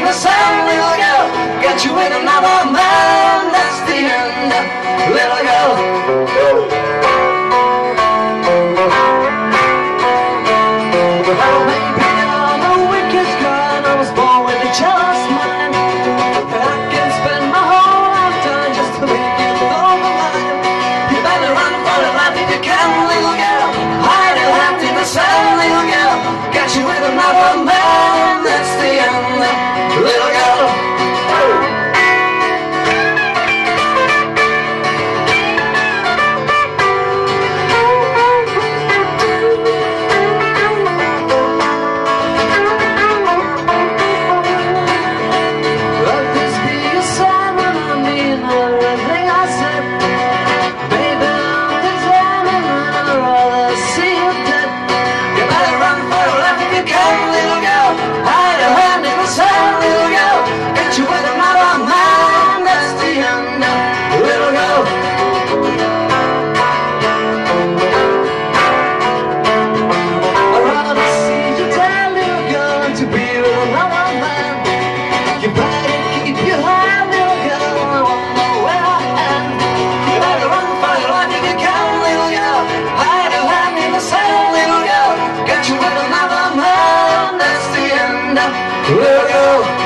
the sun, little girl. Got you with another man, that's the end, little girl. Maybe I'm a wicked girl, I was born with a jealous mind, and I can spend my whole lifetime just to make you over mine. You better run for your life if you can, little girl. Hide your hand in the sand, little girl. Got you with another man, that's the end, little girl. Little girl.